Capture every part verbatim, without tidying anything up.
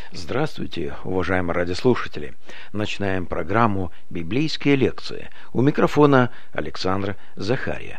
Здравствуйте, уважаемые радиослушатели! Начинаем программу «Библейские лекции». У микрофона Александр Захария.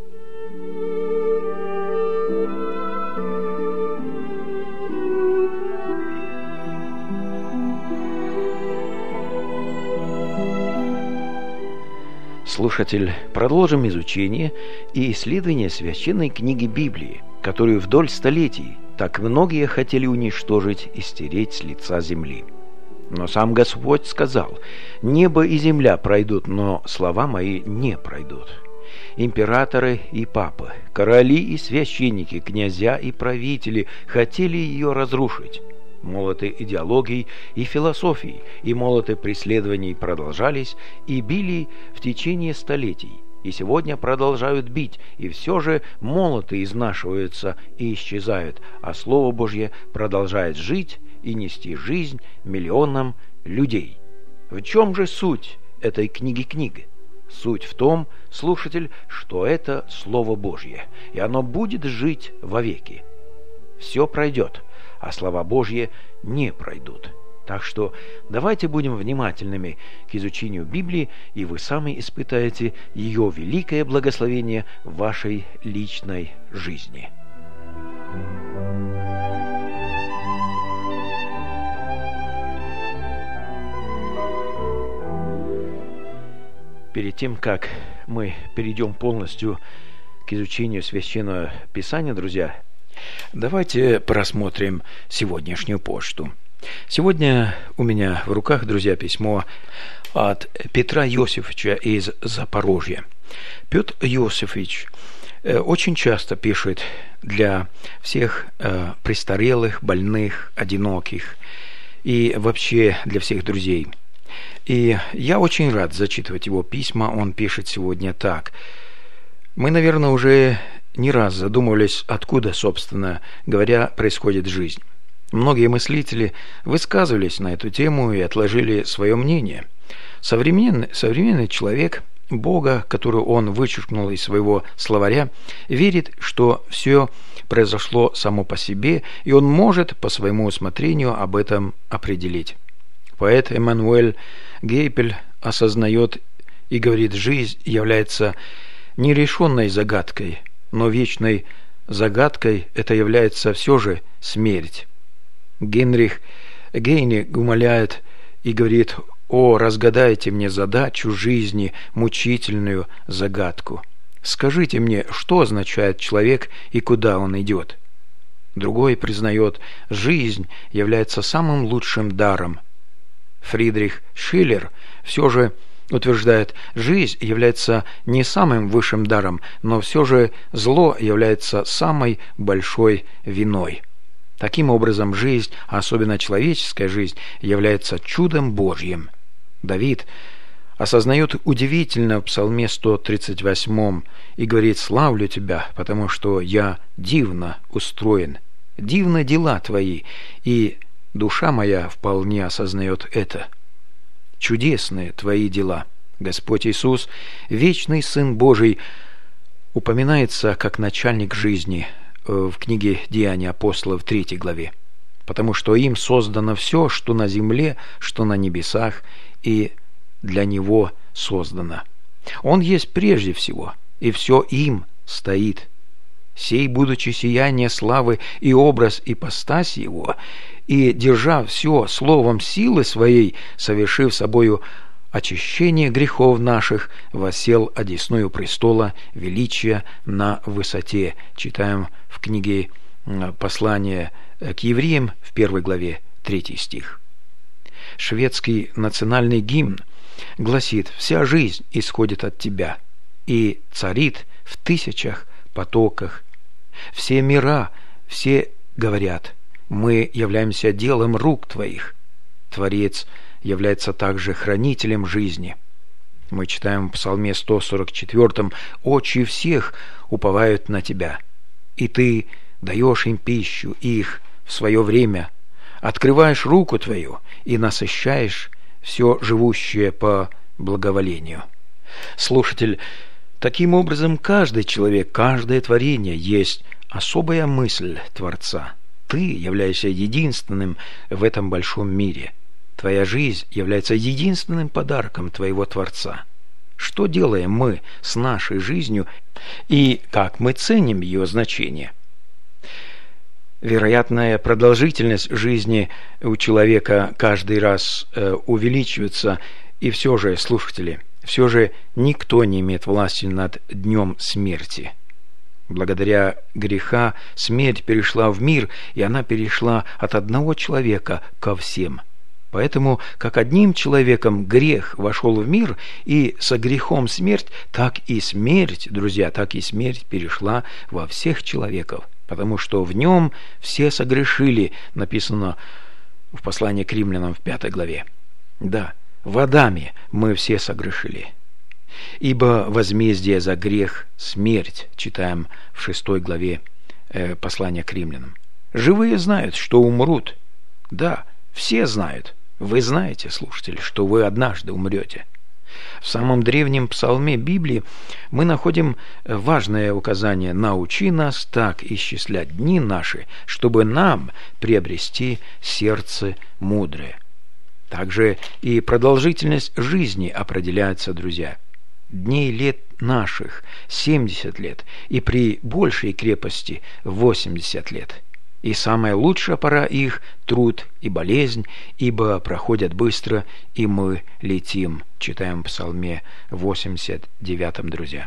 Слушатель, продолжим изучение и исследование священной книги Библии, которую вдоль столетий так многие хотели уничтожить и стереть с лица земли. Но сам Господь сказал: «Небо и земля пройдут, но слова мои не пройдут». Императоры и папы, короли и священники, князья и правители хотели ее разрушить. Молоты идеологий и философий и молоты преследований продолжались и били в течение столетий, и сегодня продолжают бить, и все же молоты изнашиваются и исчезают, а Слово Божье продолжает жить и нести жизнь миллионам людей. В чем же суть этой книги-книги? Суть в том, слушатель, что это Слово Божье, и оно будет жить вовеки. Все пройдет, а слова Божьи не пройдут. Так что давайте будем внимательными к изучению Библии, и вы сами испытаете ее великое благословение в вашей личной жизни. Перед тем, как мы перейдем полностью к изучению Священного Писания, друзья, давайте просмотрим сегодняшнюю почту. Сегодня у меня в руках, друзья, письмо от Петра Иосифовича из Запорожья. Петр Иосифович очень часто пишет для всех престарелых, больных, одиноких и вообще для всех друзей. И я очень рад зачитывать его письма. Он пишет сегодня так. Мы, наверное, уже не раз задумывались, откуда, собственно говоря, происходит жизнь. Многие мыслители высказывались на эту тему и отложили свое мнение. Современный, современный человек, Бога, которого он вычеркнул из своего словаря, верит, что все произошло само по себе, и он может по своему усмотрению об этом определить. Поэт Эммануэль Гейпель осознает и говорит: жизнь является нерешенной загадкой, но вечной загадкой это является все же смерть. Генрих Гейне умоляет и говорит: «О, разгадайте мне задачу жизни, мучительную загадку. Скажите мне, что означает человек и куда он идет». Другой признает: жизнь является самым лучшим даром. Фридрих Шиллер все же утверждает: жизнь является не самым высшим даром, но все же зло является самой большой виной. Таким образом, жизнь, а особенно человеческая жизнь, является чудом Божьим. Давид осознает удивительно в Псалме сто тридцать восьмом и говорит: «Славлю Тебя, потому что я дивно устроен. Дивны дела Твои, и душа моя вполне осознает это. Чудесные Твои дела». Господь Иисус, вечный Сын Божий, упоминается как начальник жизни в книге «Деяния апостолов» в третьей главе, потому что им создано все, что на земле, что на небесах, и для Него создано. Он есть прежде всего, и все им стоит. Сей, будучи сияние славы и образ ипостаси Его, и, держа все словом силы Своей, совершив собою очищение грехов наших, воссел одесную престола величия на высоте. Читаем в книге «Послание к евреям» в первой главе, третий стих. Шведский национальный гимн гласит: «Вся жизнь исходит от Тебя и царит в тысячах потоках. Все мира, все говорят: мы являемся делом рук Твоих». Творец является также хранителем жизни. Мы читаем в Псалме сто сорок четвёртом: «Очи всех уповают на Тебя, и Ты даешь им пищу их в свое время, открываешь руку Твою и насыщаешь все живущее по благоволению». Слушатель, таким образом каждый человек, каждое творение есть особая мысль Творца. Ты являешься единственным в этом большом мире. Твоя жизнь является единственным подарком твоего Творца. Что делаем мы с нашей жизнью и как мы ценим ее значение? Вероятная продолжительность жизни у человека каждый раз э, увеличивается, и все же, слушатели, все же никто не имеет власти над днем смерти. Благодаря греха смерть перешла в мир, и она перешла от одного человека ко всем. Поэтому, как одним человеком грех вошел в мир, и со грехом смерть, так и смерть, друзья, так и смерть перешла во всех человеков, потому что в нем все согрешили, написано в послании к римлянам в пятой главе. Да, в Адаме мы все согрешили. Ибо возмездие за грех – смерть, читаем в шестой главе э, послания к римлянам. Живые знают, что умрут. Да, все знают. Вы знаете, слушатели, что вы однажды умрете. В самом древнем псалме Библии мы находим важное указание: «Научи нас так исчислять дни наши, чтобы нам приобрести сердце мудрое». Также и продолжительность жизни определяется, друзья. Дней лет наших семьдесят лет, и при большей крепости восемьдесят лет. И самая лучшая пора их – труд и болезнь, ибо проходят быстро, и мы летим, читаем в Псалме восемьдесят девятом, друзья.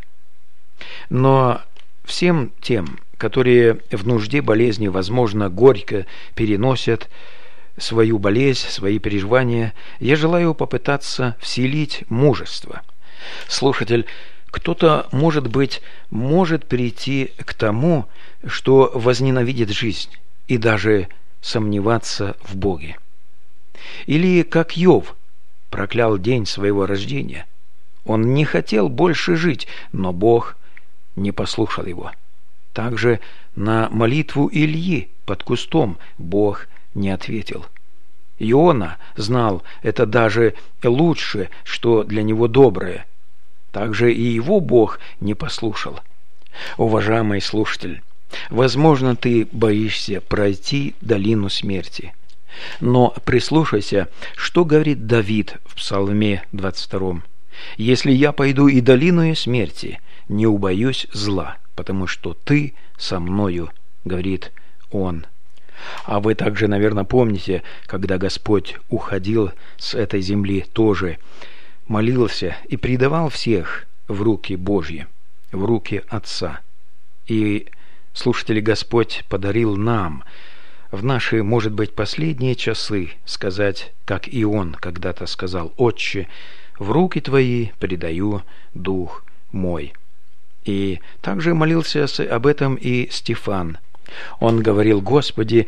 Но всем тем, которые в нужде болезни, возможно, горько переносят свою болезнь, свои переживания, я желаю попытаться вселить мужество. Слушатель, кто-то, может быть, может прийти к тому, что возненавидит жизнь и даже сомневаться в Боге. Или, как Иов, проклял день своего рождения. Он не хотел больше жить, но Бог не послушал его. Также на молитву Ильи под кустом Бог не ответил. Иона знал это даже лучше, что для него доброе. Также и его Бог не послушал. Уважаемый слушатель, возможно, ты боишься пройти долину смерти. Но прислушайся, что говорит Давид в Псалме двадцать втором. «Если я пойду и долиною смерти, не убоюсь зла, потому что ты со мною», — говорит он. А вы также, наверное, помните, когда Господь уходил с этой земли, тоже молился и предавал всех в руки Божьи, в руки Отца. И, слушатели, Господь подарил нам в наши, может быть, последние часы сказать, как и Он когда-то сказал: «Отче, в руки Твои предаю дух мой». И также молился об этом и Стефан. Он говорил: «Господи,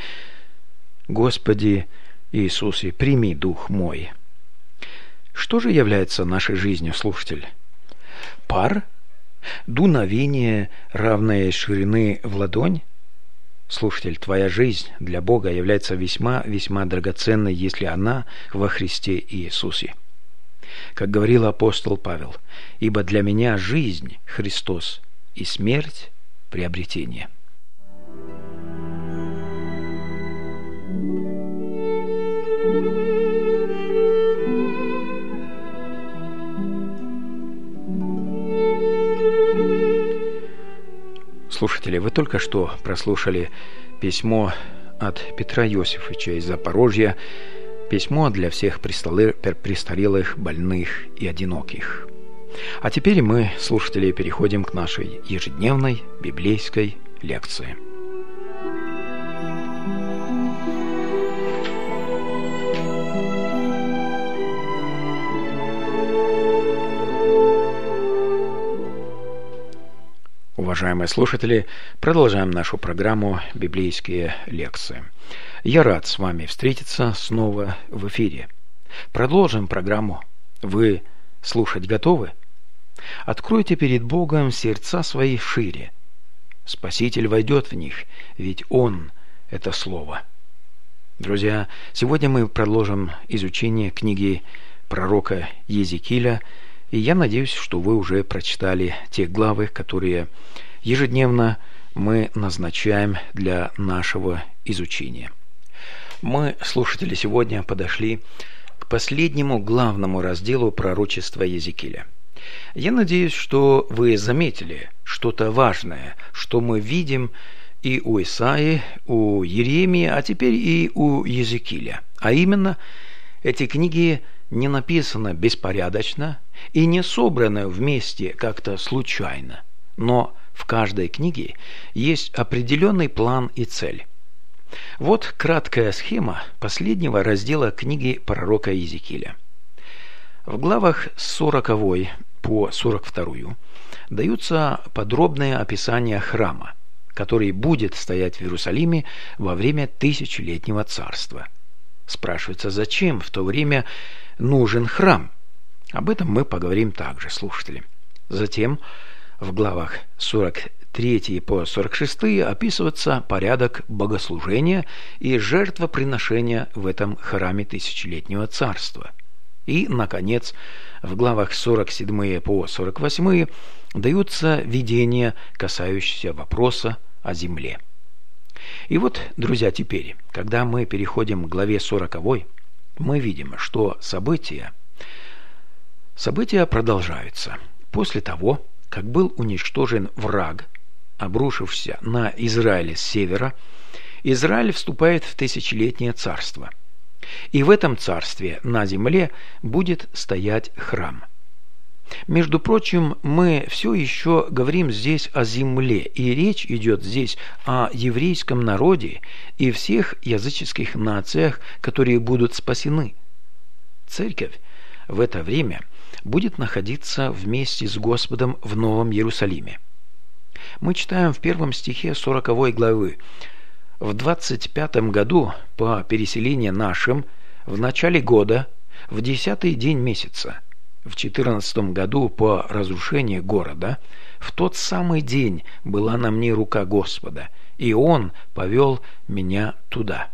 Господи Иисусе, прими дух мой». Что же является нашей жизнью, слушатель? Пар? Дуновение, равное ширины в ладонь? Слушатель, твоя жизнь для Бога является весьма-весьма драгоценной, если она во Христе Иисусе. Как говорил апостол Павел: «Ибо для меня жизнь Христос, и смерть приобретение». Слушатели, вы только что прослушали письмо от Петра Иосифовича из Запорожья, письмо для всех престарелых, больных и одиноких. А теперь мы, слушатели, переходим к нашей ежедневной библейской лекции. Уважаемые слушатели, продолжаем нашу программу «Библейские лекции». Я рад с вами встретиться снова в эфире. Продолжим программу. Вы слушать готовы? Откройте перед Богом сердца свои шире. Спаситель войдет в них, ведь Он – это Слово. Друзья, сегодня мы продолжим изучение книги пророка Иезекииля, и я надеюсь, что вы уже прочитали те главы, которые ежедневно мы назначаем для нашего изучения. Мы, слушатели, сегодня подошли к последнему главному разделу пророчества Иезекииля. Я надеюсь, что вы заметили что-то важное, что мы видим и у Исаии, у Иеремии, а теперь и у Иезекииля. А именно, эти книги не написаны беспорядочно и не собраны вместе как-то случайно, но в каждой книге есть определенный план и цель. Вот краткая схема последнего раздела книги пророка Иезекииля. В главах с сороковой по сорок вторую даются подробные описания храма, который будет стоять в Иерусалиме во время тысячелетнего царства. Спрашивается, зачем в то время нужен храм? Об этом мы поговорим также, слушатели. Затем в главах сорок три по сорок шесть описывается порядок богослужения и жертвоприношения в этом храме тысячелетнего царства. И, наконец, в главах сорок семь по сорок восемь даются видения, касающиеся вопроса о земле. И вот, друзья, теперь, когда мы переходим к главе сороковой, мы видим, что события, события продолжаются. После того, как был уничтожен враг, обрушившийся на Израиль с севера, Израиль вступает в тысячелетнее царство. И в этом царстве на земле будет стоять храм. Между прочим, мы все еще говорим здесь о земле, и речь идет здесь о еврейском народе и всех языческих нациях, которые будут спасены. Церковь в это время будет находиться вместе с Господом в Новом Иерусалиме. Мы читаем в первом стихе сороковой главы: «В двадцать пятом году по переселению нашим, в начале года, в десятый день месяца, в четырнадцатом году по разрушению города, в тот самый день была на мне рука Господа, и Он повел меня туда».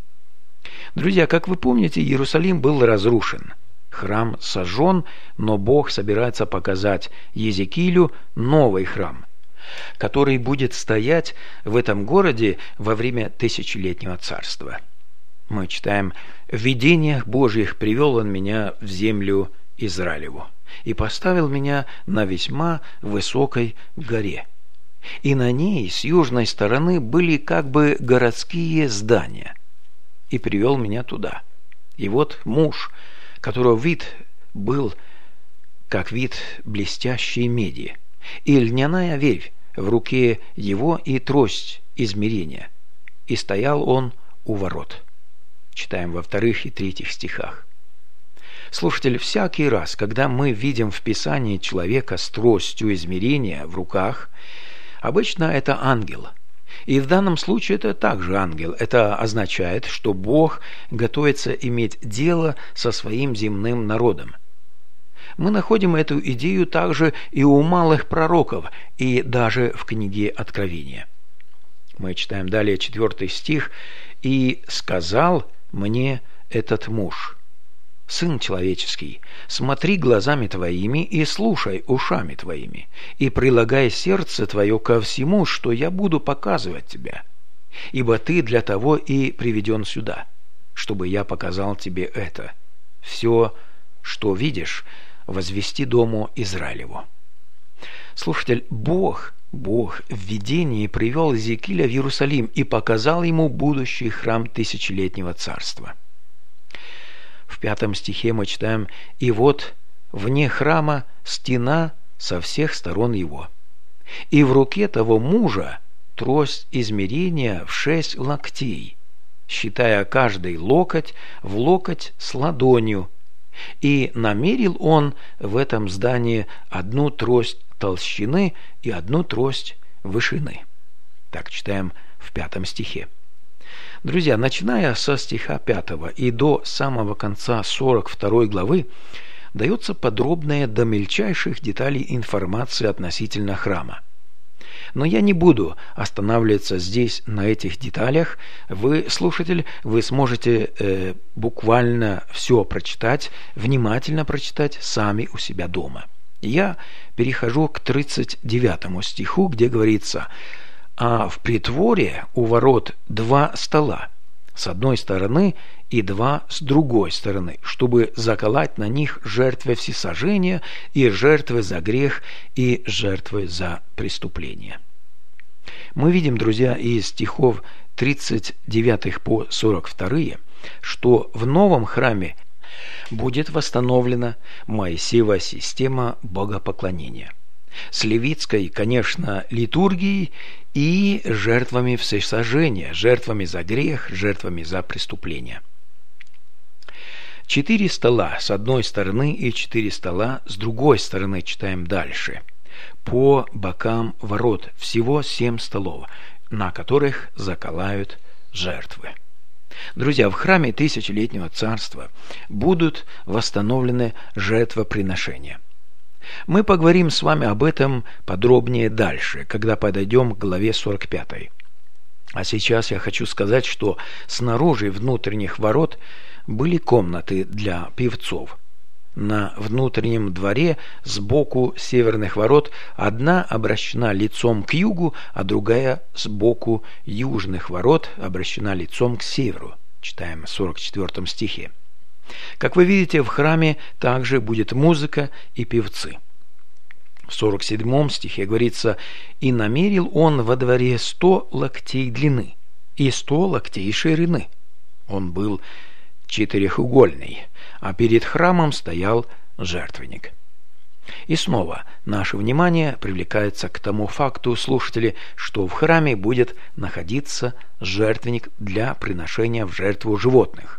Друзья, как вы помните, Иерусалим был разрушен, храм сожжен, но Бог собирается показать Иезекиилю новый храм, который будет стоять в этом городе во время тысячелетнего царства. Мы читаем: «В видениях Божьих привел Он меня в землю Израилеву и поставил меня на весьма высокой горе. И на ней с южной стороны были как бы городские здания. И привел меня туда. И вот муж, которого вид был как вид блестящей меди, и льняная верь в руке его и трость измерения. И стоял он у ворот». Читаем во вторых и третьих стихах. Слушатель, всякий раз, когда мы видим в Писании человека с тростью измерения в руках, обычно это ангел. И в данном случае это также ангел. Это означает, что Бог готовится иметь дело со своим земным народом. Мы находим эту идею также и у малых пророков, и даже в книге Откровения. Мы читаем далее четвертый стих: «И сказал мне этот муж: Сын человеческий, смотри глазами твоими и слушай ушами твоими, и прилагай сердце твое ко всему, что я буду показывать тебе, ибо ты для того и приведен сюда, чтобы я показал тебе это. Все, что видишь, возвести дому Израилеву». Слушатель, Бог, Бог в видении привел Иезекииля в Иерусалим и показал ему будущий храм тысячелетнего царства. В пятом стихе мы читаем: «И вот вне храма стена со всех сторон его, и в руке того мужа трость измерения в шесть локтей, считая каждый локоть в локоть с ладонью. И намерил он в этом здании одну трость толщины и одну трость вышины». Так читаем в пятом стихе. Друзья, начиная со стиха пятого и до самого конца сорок второй главы дается подробная до мельчайших деталей информация относительно храма. Но я не буду останавливаться здесь на этих деталях. Вы, слушатель, вы сможете э, буквально все прочитать, внимательно прочитать сами у себя дома. Я перехожу к тридцать девятому стиху, где говорится: а в притворе у ворот два стола с одной стороны и два с другой стороны, чтобы заколоть на них жертвы всесожжения и жертвы за грех и жертвы за преступление. Мы видим, друзья, из стихов тридцать девять по сорок два, что в новом храме будет восстановлена Моисеева система богопоклонения с левитской, конечно, литургией и жертвами всесожжения, жертвами за грех, жертвами за преступление. Четыре стола с одной стороны и четыре стола с другой стороны, читаем дальше. По бокам ворот всего семь столов, на которых заколают жертвы. Друзья, в храме тысячелетнего царства будут восстановлены жертвоприношения. Мы поговорим с вами об этом подробнее дальше, когда подойдем к главе сорок пятой. А сейчас я хочу сказать, что снаружи внутренних ворот были комнаты для певцов. На внутреннем дворе сбоку северных ворот одна обращена лицом к югу, а другая сбоку южных ворот обращена лицом к северу. Читаем в сорок четвёртом стихе. Как вы видите, в храме также будет музыка и певцы. В сорок седьмом стихе говорится: «И намерил он во дворе сто локтей длины и сто локтей ширины». Он был четырехугольный, а перед храмом стоял жертвенник. И снова наше внимание привлекается к тому факту, слушатели, что в храме будет находиться жертвенник для приношения в жертву животных.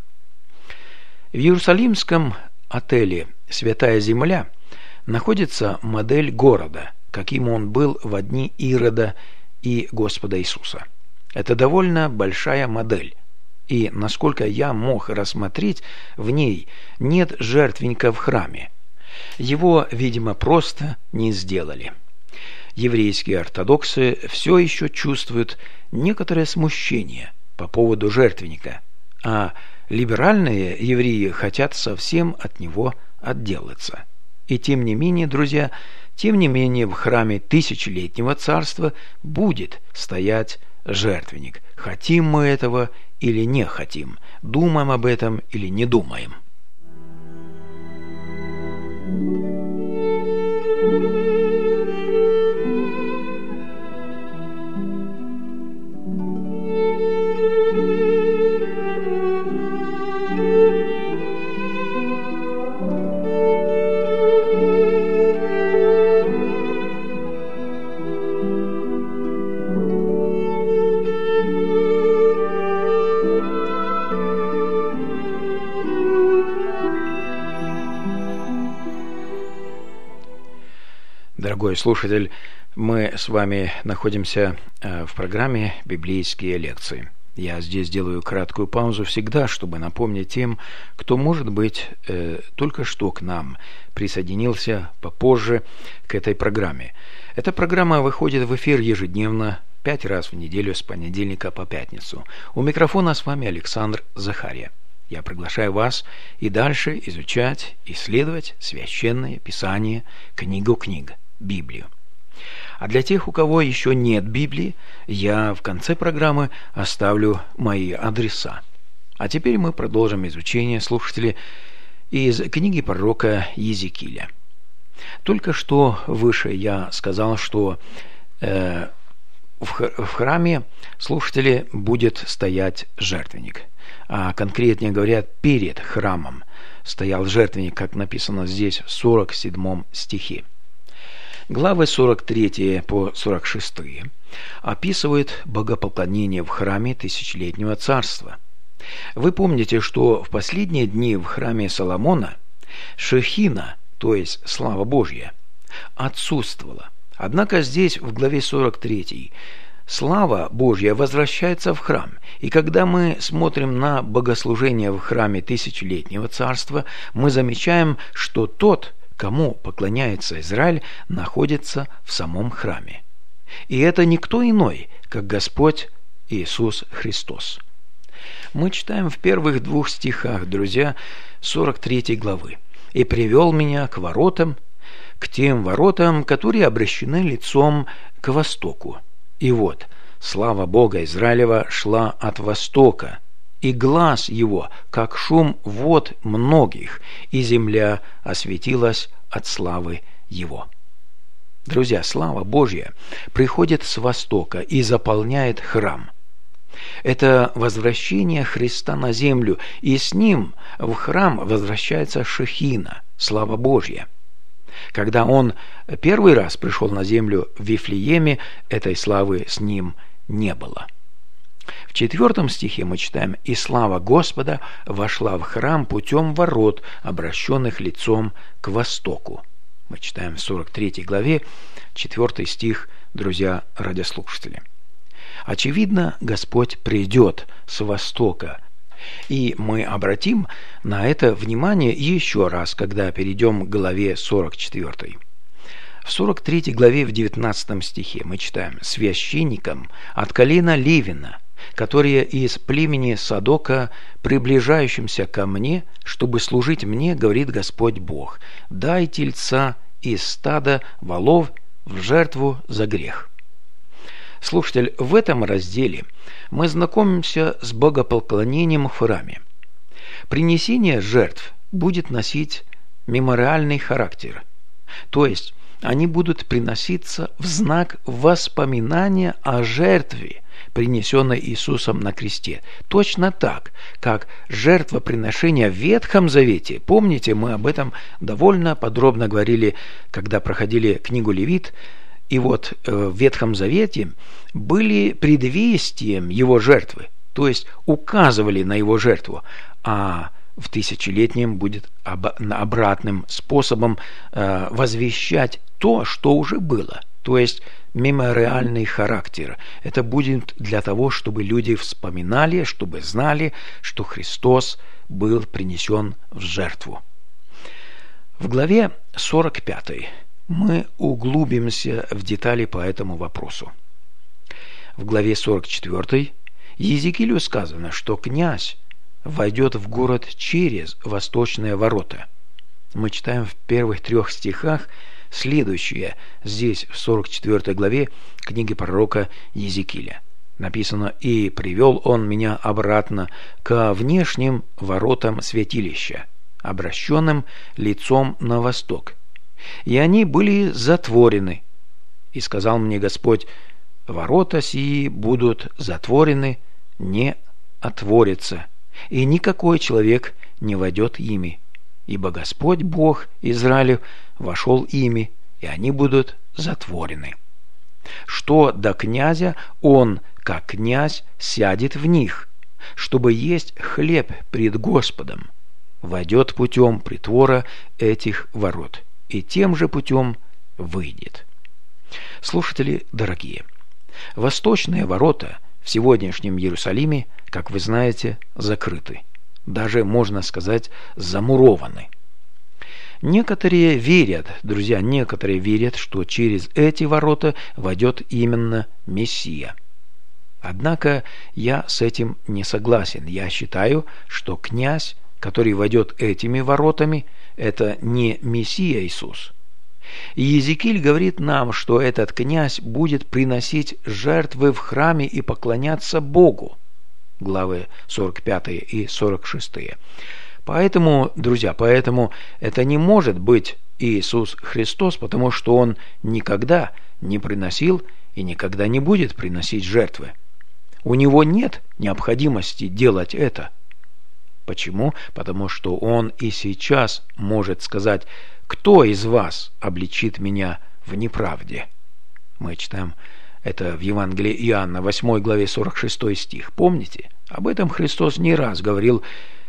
В Иерусалимском отеле «Святая земля» находится модель города, каким он был в дни Ирода и Господа Иисуса. Это довольно большая модель, и, насколько я мог рассмотреть, в ней нет жертвенника в храме. Его, видимо, просто не сделали. Еврейские ортодоксы все еще чувствуют некоторое смущение по поводу жертвенника, а либеральные евреи хотят совсем от него отделаться. И тем не менее, друзья, тем не менее в храме тысячелетнего царства будет стоять жертвенник. Хотим мы этого или не хотим, думаем об этом или не думаем. Дорогой слушатель, мы с вами находимся в программе «Библейские лекции». Я здесь делаю краткую паузу всегда, чтобы напомнить тем, кто, может быть, только что к нам присоединился попозже к этой программе. Эта программа выходит в эфир ежедневно, пять раз в неделю с понедельника по пятницу. У микрофона с вами Александр Захарья. Я приглашаю вас и дальше изучать, исследовать Священное Писание, книгу книг, Библию. А для тех, у кого еще нет Библии, я в конце программы оставлю мои адреса. А теперь мы продолжим изучение, слушатели, из книги пророка Иезекииля. Только что выше я сказал, что э, в храме, слушатели, будет стоять жертвенник. А конкретнее говоря, перед храмом стоял жертвенник, как написано здесь в сорок седьмом стихе. Главы сорок три по сорок шесть описывают богопоклонение в храме тысячелетнего царства. Вы помните, что в последние дни в храме Соломона шехина, то есть слава Божья, отсутствовала. Однако здесь, в главе сорок три, слава Божья возвращается в храм. И когда мы смотрим на богослужение в храме тысячелетнего царства, мы замечаем, что тот, кому поклоняется Израиль, находится в самом храме. И это никто иной, как Господь Иисус Христос. Мы читаем в первых двух стихах, друзья, сорок третьей главы. «И привел меня к воротам, к тем воротам, которые обращены лицом к востоку. И вот, слава Бога Израилева шла от востока, и глаз его, как шум вод многих, и земля осветилась от славы его». Друзья, слава Божья приходит с востока и заполняет храм. Это возвращение Христа на землю, и с ним в храм возвращается Шехина, слава Божья. Когда он первый раз пришел на землю в Вифлееме, этой славы с ним не было. В четвертом стихе мы читаем: «И слава Господа вошла в храм путем ворот, обращенных лицом к востоку». Мы читаем в сорок третьей главе, четвертый стих, друзья радиослушатели. Очевидно, Господь придет с востока, и мы обратим на это внимание еще раз, когда перейдем к главе сорок четвёртой. В сорок третьей главе в девятнадцатом стихе мы читаем: «Священникам от колена Левина, которые из племени Садока, приближающимся ко мне, чтобы служить мне, говорит Господь Бог, дай тельца из стада волов в жертву за грех». Слушатель, в этом разделе мы знакомимся с богопоклонением в храме. Принесение жертв будет носить мемориальный характер, то есть они будут приноситься в знак воспоминания о жертве, принесенной Иисусом на кресте. Точно так, как жертвоприношения в Ветхом Завете. Помните, мы об этом довольно подробно говорили, когда проходили книгу Левит. И вот в Ветхом Завете были предвестием его жертвы, то есть указывали на его жертву, а в тысячелетнем будет обратным способом возвещать то, что уже было, то есть мемориальный характер. Это будет для того, чтобы люди вспоминали, чтобы знали, что Христос был принесен в жертву. В главе сорок пятой мы углубимся в детали по этому вопросу. В главе сорок четвёртой Иезекиилю сказано, что князь войдет в город через восточные ворота. Мы читаем в первых трех стихах следующее, здесь в сорок четвёртой главе книги пророка Иезекииля. Написано: «И привел он меня обратно ко внешним воротам святилища, обращенным лицом на восток. И они были затворены. И сказал мне Господь: ворота сии будут затворены, не отворятся, и никакой человек не войдет ими, ибо Господь Бог Израилев вошел ими, и они будут затворены. Что до князя, он, как князь, сядет в них, чтобы есть хлеб пред Господом, войдет путем притвора этих ворот, и тем же путем выйдет». Слушатели дорогие, восточные ворота в сегодняшнем Иерусалиме, как вы знаете, закрыты, даже, можно сказать, замурованы. Некоторые верят, друзья, некоторые верят, что через эти ворота войдет именно Мессия. Однако я с этим не согласен. Я считаю, что князь, который войдет этими воротами, это не Мессия Иисус. И Иезекииль говорит нам, что этот князь будет приносить жертвы в храме и поклоняться Богу. Главы сорок пятая и сорок шестая. Поэтому, друзья, поэтому это не может быть Иисус Христос, потому что Он никогда не приносил и никогда не будет приносить жертвы. У Него нет необходимости делать это. Почему? Потому что Он и сейчас может сказать: «Кто из вас обличит меня в неправде?» Мы читаем это в Евангелии Иоанна, восьмой главе, сорок шестой стих. Помните? Об этом Христос не раз говорил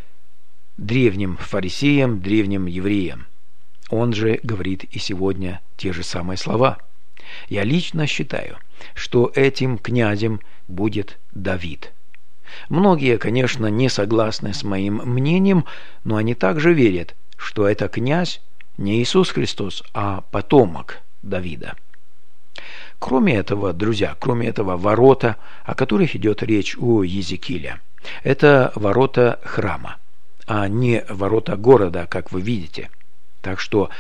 древним фарисеям, древним евреям. Он же говорит и сегодня те же самые слова. Я лично считаю, что этим князем будет Давид. Многие, конечно, не согласны с моим мнением, но они также верят, что это князь не Иисус Христос, а потомок Давида. Кроме этого, друзья, кроме этого, ворота, о которых идет речь у Иезекииля, это ворота храма, а не ворота города, как вы видите. Так что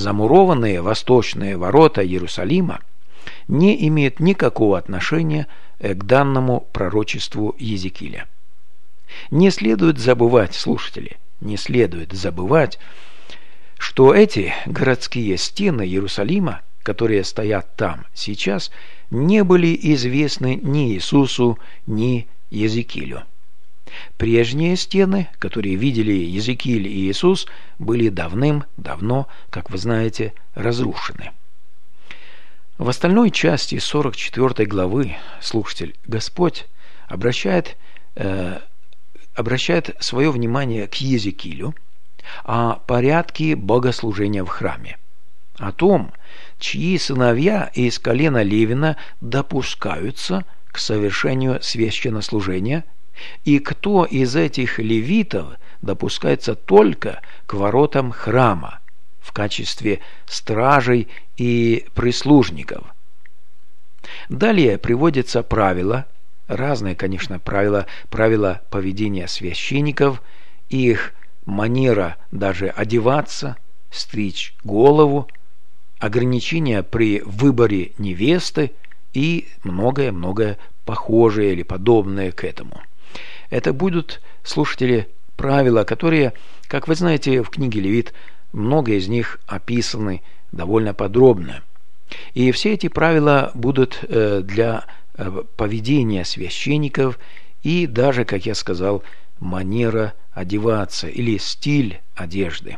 замурованные восточные ворота Иерусалима не имеют никакого отношения к данному пророчеству Иезекииля. Не следует забывать, слушатели, не следует забывать, что эти городские стены Иерусалима, которые стоят там сейчас, не были известны ни Иисусу, ни Иезекиилю. Прежние стены, которые видели Иезекииль и Иисус, были давным-давно, как вы знаете, разрушены. В остальной части сорок четвёртой главы, слушатель, Господь обращает, э, обращает свое внимание к Иезекиилю о порядке богослужения в храме, о том, чьи сыновья из колена Левина допускаются к совершению священнослужения, и кто из этих левитов допускается только к воротам храма в качестве стражей и прислужников. Далее приводятся правила, разные, конечно, правила, правила поведения священников, их манера даже одеваться, стричь голову, ограничения при выборе невесты и многое-многое похожее или подобное к этому. Это будут, слушатели, правила, которые, как вы знаете, в книге Левит много из них описаны довольно подробно. И все эти правила будут для поведения священников и даже, как я сказал, манера одеваться или стиль одежды.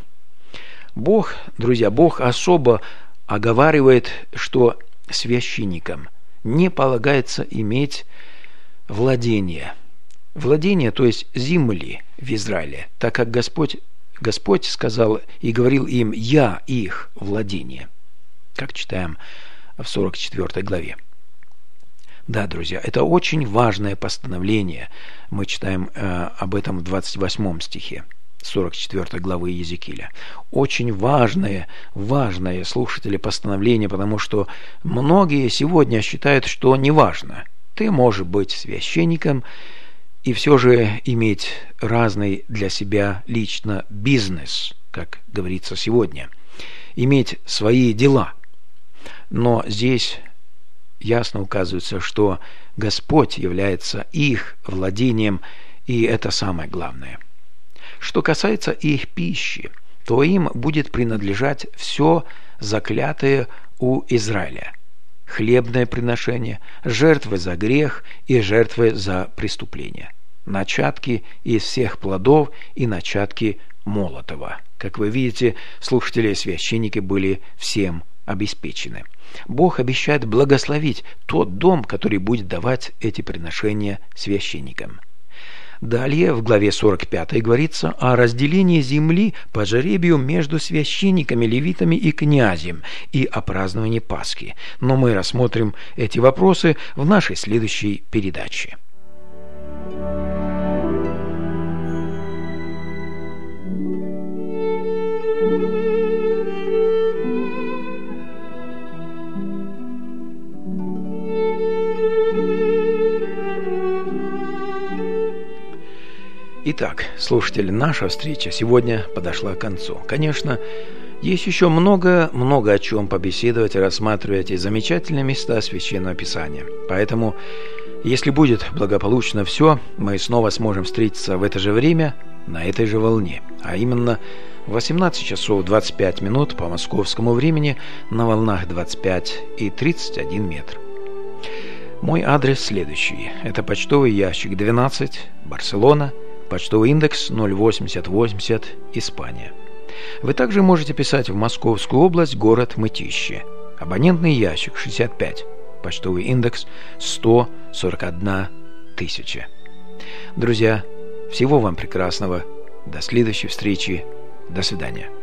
Бог, друзья, Бог особо оговаривает, что священникам не полагается иметь владение. Владение, то есть земли в Израиле, так как Господь, Господь сказал и говорил им: «Я их владение», как читаем в сорок четвёртой главе. Да, друзья, это очень важное постановление. Мы читаем э, об этом в двадцать восьмом стихе сорок четвёртой главы Иезекииля. Очень важное, важное, слушатели, постановление, потому что многие сегодня считают, что неважно. Ты можешь быть священником и все же иметь разный для себя лично бизнес, как говорится сегодня, иметь свои дела. Но здесь ясно указывается, что Господь является их владением, и это самое главное. Что касается их пищи, то им будет принадлежать все заклятое у Израиля: хлебное приношение, жертвы за грех и жертвы за преступление, начатки из всех плодов и начатки молотого. Как вы видите, слушатели, священники были всем обеспечены. Бог обещает благословить тот дом, который будет давать эти приношения священникам. Далее в главе сорок пятой говорится о разделении земли по жребию между священниками, левитами и князем и о праздновании Пасхи. Но мы рассмотрим эти вопросы в нашей следующей передаче. Итак, слушатели, наша встреча сегодня подошла к концу. Конечно, есть еще много-много о чем побеседовать и рассматривать эти замечательные места Священного Писания. Поэтому, если будет благополучно все, мы снова сможем встретиться в это же время, на этой же волне, а именно в восемнадцать часов двадцать пять минут по московскому времени на волнах двадцать пять и тридцать один метр. Мой адрес следующий. Это почтовый ящик двенадцать, Барселона, почтовый индекс ноль восемьдесят восемьдесят, Испания. Вы также можете писать в Московскую область, город Мытищи. Абонентный ящик шестьдесят пять, почтовый индекс сто сорок одна тысяча. Друзья, всего вам прекрасного. До следующей встречи. До свидания.